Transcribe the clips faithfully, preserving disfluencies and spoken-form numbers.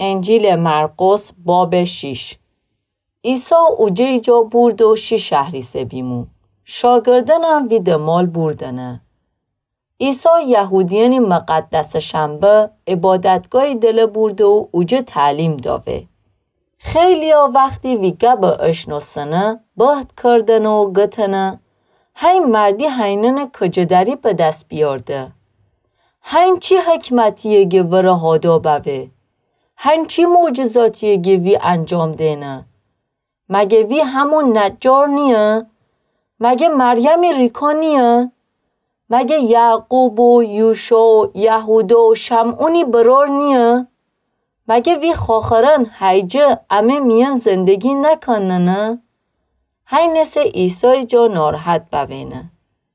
انجیل مرقس باب شیش. عیسی اوجه جا برد و شی شهری سبیمو. شاگردن هم وید مال بردنه. عیسی یهودیانی مقدس شنبه عبادتگاهی دل برد و اوجه تعلیم داوه. خیلی ها وقتی ویگه به اشناسنه بحت کردن و گتنه هین مردی هینن کجدری به دست بیارده. هین چی حکمتیه گه وره هادا بوه. هین چی معجزاتیه گه وی انجام دینه. مگه وی همون نجار نیه؟ مگه مریم ریکا نیه؟ مگه یعقوب و یوشع و یهودا و شمعونی برار نیه؟ مگه وی خاخرن هیجه امه میان زندگی نکنه نه؟ هی نسه عیسی جا ناراحت بوینه.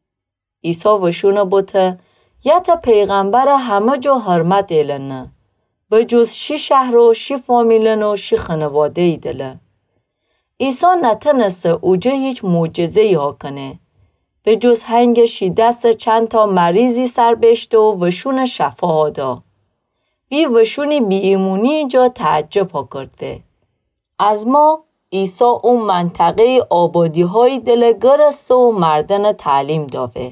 عیسی وشونه بوته یه پیغمبر همه جا حرمت ایلنه. به جز شی شهر و شی فامیلن و شی خانواده ای دله. عیسی نتنسته اوجه هیچ معجزه‌ای ها کنه. به جز هنگ شی دست چند تا مریضی سر بشته و وشون شفا ها دا. وی وشونی بی ایمونی جا تعجب ها کرده. از ما عیسی اون منطقه آبادی های دلگرست و مردن تعلیم داوه.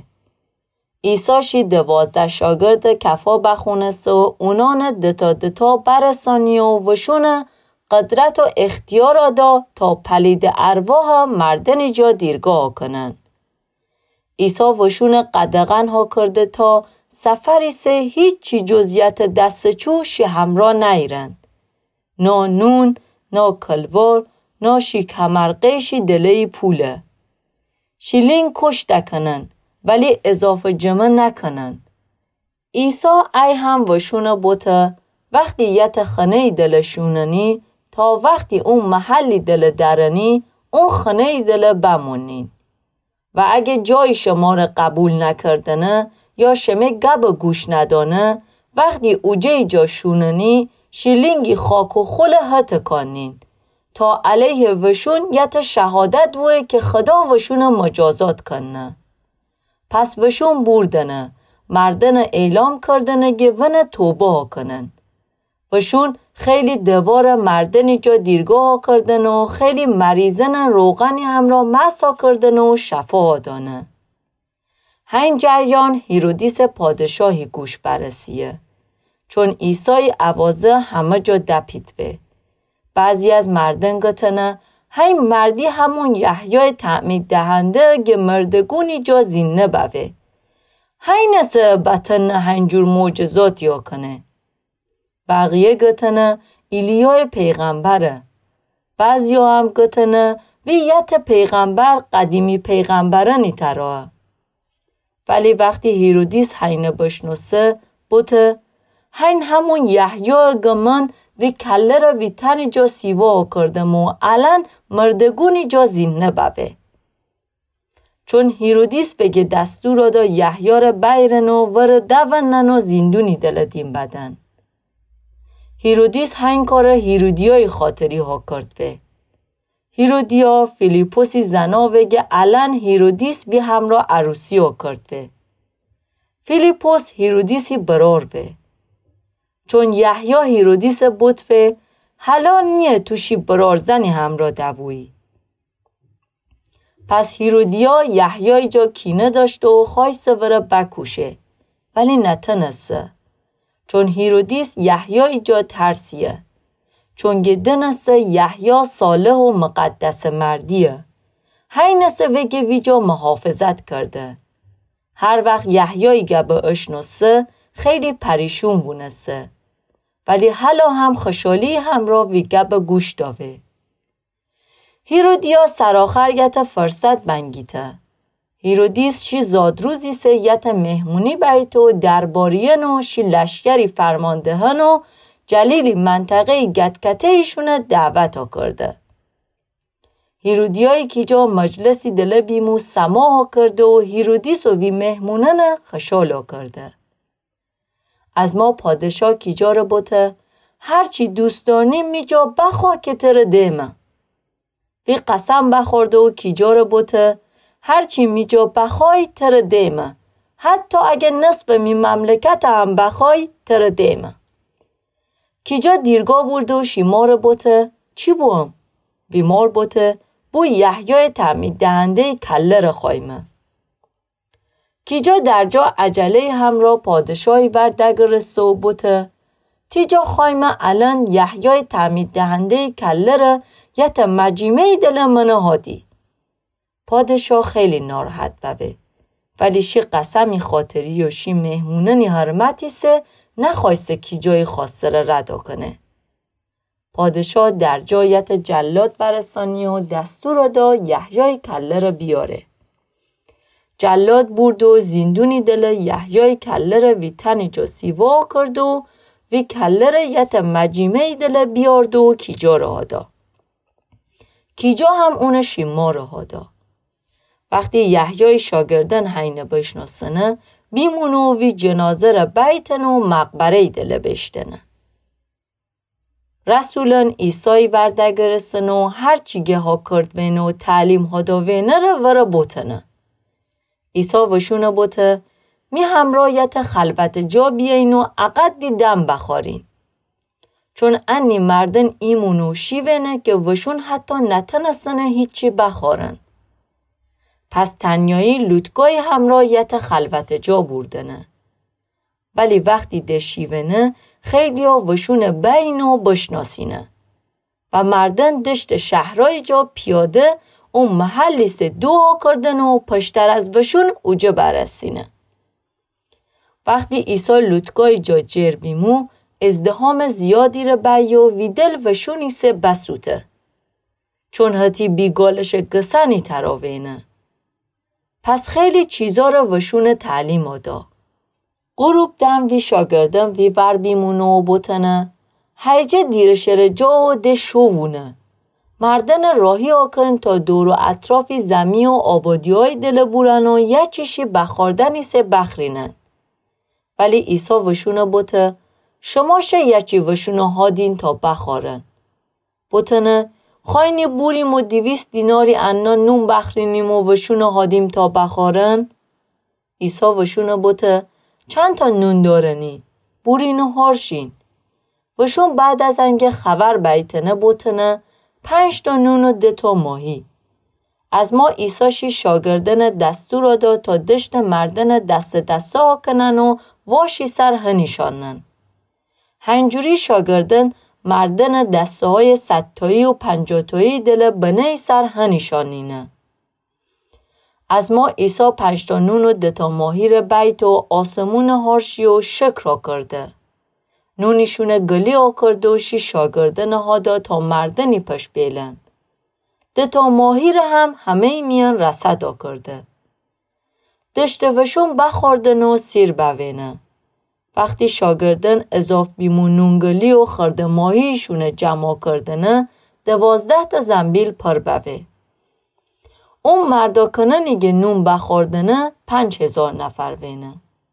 عیسی شی دوازده شاگرد کفا بخونست و اونان دتا دتا برسانی و وشون قدرت و اختیار دا تا پلید ارواح مردن جا دیرگاه کنن. عیسی وشون قدغن ها کرده تا سفری سه هیچ چی جزیت دست چوشی همراه نیرن. نا نون، نا کلوار، نا شی کمرقیشی دلی پوله. شیلین کش دکنن ولی اضافه جمع نکنن. عیسی ای هم وشونه بوته وقتی یت خانه دلشوننی تا وقتی اون محلی دل درنی اون خانه دل بمونین. و اگه جای شما را قبول نکردنه یا شما گب گوش ندانه وقتی اوجه جا شوننی شیلینگی خاک و خل هت کنین تا علیه وشون یت شهادت وی که خدا وشون مجازات کنه. پس وشون بردنه مردن اعلام کردنه گه ون توبه ها کنن. وشون خیلی دوار مردنی جا دیرگاه ها کردن و خیلی مریضن روغنی هم را مسا کردن و شفا دانه. هین جریان هیرودیس پادشاهی گوش برسیه. چون عیسی اوازه همه جا دپیدوه. بعضی از مردن گتنه هین مردی همون یحیای تعمید دهنده گه مردگونی جا زینه بوه. هین نسه بطن هنجور معجزاتی ها کنه. بقیه گتنه ایلیای پیغمبره. بعضی هم گتنه ویت پیغمبر قدیمی پیغمبرانی تراه. ولی وقتی هیرودیس هینه بشنوسه بوته هین همون یحیای گمان وی کله را وی تن جا سیوا کردم و الان مردگونی جا زینه بوه. چون هیرودیس بگه دستور دا یحیی را بیرن و ور دونن و زندونی دلدیم بدن. هیرودیس هین کار هیرودیای خاطری ها کردوه. هیرودیا فیلیپوسی زنا وگه الان هیرودیس بی همراه عروسی ها کردوه. فیلیپوس هیرودیسی برار وه. چون یحیی هیرودیس بودوه حالا نیه توشی برار زنی همراه دووی. پس هیرودیا یحیی جا کینه داشت و خواست وره بکوشه ولی نتنسه. چون هیرودیس یحیی جا ترسیه. چون گدنسه یحیی صالح و مقدس مردیه. هی نسه وگه ویجا محافظت کرده. هر وقت یحیی گبه اشنوسه خیلی پریشون بونسه. ولی حالا هم خشالی همراه وی گبه گوش داوه. هیرودیا سراخر یت فرصت بنگیته. هیرودیس شی زادروزی سه یت مهمونی بیتو دربارین و شی لشکری فرماندهن و جلیلی منطقه گدکته ایشونه دعوت ها کرده. هیرودیایی که جا مجلسی دل بیمو سما ها کرده و هیرودیس و وی مهمونن خشال ها کرده. از ما پادشاه کی جا رو بوته هرچی دوست دارنیم می جا بخوا که تر دیمه. وی قسم بخورده و کی جا رو بوته هرچی می جا بخوای تر دیمه. حتی اگه نصف می مملکت هم بخوای تر دیمه. کیجا دیرگاه برد و شیمار بوته چی بوم؟ بیمار بوته بو یحیای تعمید دهنده کله را خایمه. کیجا در جا عجله هم را پادشاهی بر دگر سو بوته تیجا خایمه الان یحیای تعمید دهنده کله را یت مجیمه دل منه هادی. پادشاه خیلی ناراحت ببه ولی شی قسمی خاطری و شی مهموننی حرمتی سه نخواسته کیجای خواسته را ردا کنه. پادشاه در جایت جلاد برسانی و دستور دا یحیای کله را بیاره. جلاد برد و زیندونی دل یحیای کله را وی تنی جا سیوا کرد و وی کله را یت مجیمه دل بیارد و کیجا را دا. کیجا هم اون شیما را دا. وقتی یحیای شاگردن حین بشناسنه بیمونو وی جنازه را بیتن و مقبره دل بشتنه. رسولان عیسی وردگر سنو هر چیگه ها کرد وینو تعلیم ها دا وینه را ورا بوتنه. عیسی وشونه بوته می همرایت خلوت جا بیاین و عقد دی دم بخارین. چون انی مردن ایمونو شیوینه که وشون حتی نتنسنه هیچی بخارن. پس تنیایی لوتگای همرایت خلوت جا بردنه. ولی وقتی ده شیوینه خیلی ها وشون بین و بشناسینه. و مردن دشت شهرهای جا پیاده اون محلی سه دوها کردن و پشتر از وشون اوجه برسینه. وقتی عیسی لوتگای جا جر بیمو ازدهام زیادی را بیا وی دل وشونی سه بسوته. چون حتی بیگالش گسنی تراوینه. پس خیلی چیزا را وشون تعلیم آدا. غروب دم وی شاگردم وی بر بیمونو بوتنه. هیجه دیرشر جا و ده شوونه. مردن راهی آکن تا دور و اطرافی زمی و آبادی های دل بورن و یه چیشی بخاردنی سه بخرینن. ولی عیسی وشونه بوته شما شه یه چی وشونه هادین تا بخارن. بوتنه خواهینی بوریم و دیویست دیناری انا نون بخرینیم و وشونه هادیم تا بخارن. عیسی وشونه بوته چند تا نون دارنی؟ بورین و هارشین. وشون بعد از انگه خبر بیتنه بوتنه پنج تا نون و ده تا ماهی. از ما عیساشی شاگردن دستور داد تا دشت مردن دست دسته ها کنن و واشی سر هنیشانن. هنجوری شاگردن مردن دسته های ستایی و پنجاتایی دل بنه سر هنیشانینه. از ما عیسی پنج تا نون و ده تا ماهی را بیت و آسمون هارشی و شکر کرده. نونیشونه گلی آکرده و شی شاگردن ها دا تا مردنی پش بیلن. ده تا ماهی را هم همه میان رسد آکرده. دشت وشون بخوردن و سیر بوینه. وقتی شاگردن اضاف بیمون نونگلی و خرد ماهیشونه جمع کردنه دوازده تا زنبیل پر بوه. اون مردا کننی که نون بخوردنه پنج هزار نفر وینه.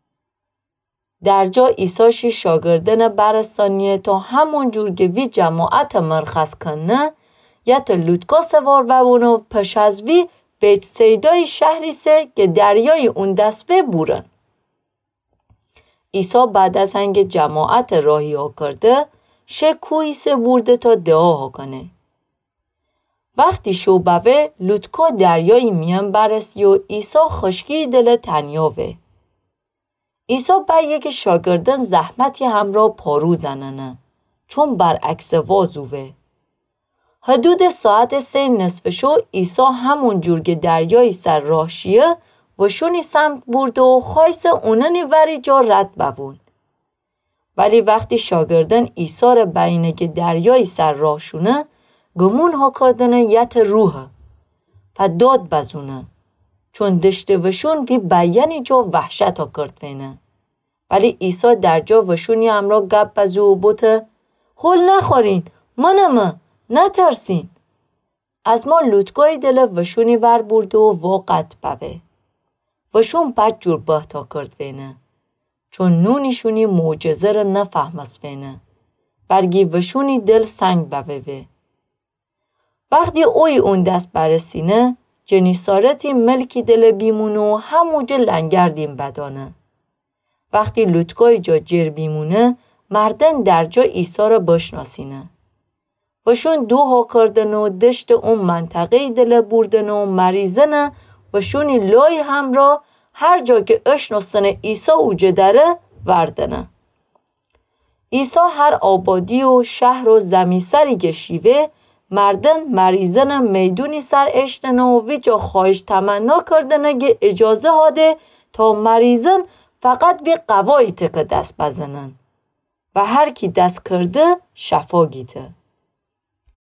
در جا عیساشی شاگردن برستانیه تا همون جور که وی جماعت مرخص کنه یا تا لوتکا سوار ببونه و پش از وی بیت سیدای شهری سه که دریای اون دستوه بورن. عیسی بعد از هنگ جماعت راهی ها کرده شه کوی سه برده تا دعا ها کنه. وقتی شو بوه لوتکا دریای میان برسی و عیسی خشکی دل تنیاوه. عیسی باید که شاگردن زحمتی همراه پارو زننه چون برعکس وازوه. حدود ساعت سه نصف شو عیسی همون جور که دریای سر راهشیه و شونی سمت برد و خواست اوننی وری جا رد بوون. ولی وقتی شاگردن عیسی را بینه که دریای سر راهشونه گمون ها کردنه یت روحه و داد بزونه چون دشته وشون وی بیانی جا وحشت ها کرد وینه. ولی عیسی در جا وشونی امرا گپ بزو و بوته هول نخورین منمه نترسین. از ما لوتگای دل وشونی ور برد و وقت بوه. وشون بد جور بحتا کرد وینه چون نونیشونی معجزه را نفهمس وینه برگی وشونی دل سنگ بوه. وقتی اوی اون دست برسینه جنیسارتی ملکی دل بیمونو هموجه لنگردیم بدانه. وقتی لوتگای جا جر بیمونه مردن در جا عیسی را بشناسینه. و شون دوها کردن و دشت اون منطقه دل بردن و مریضن و شونی لای هم را هر جا که اشناسن عیسی اوجه داره وردنه. عیسی هر آبادی و شهر و زمی سری گشیوه مردن مریضن میدونی سر اشتن و ویجا خواهش تمنا کردنه که اجازه هاده تا مریضن فقط به قوایی تک دست بزنن و هر کی دست کرده شفا گیته.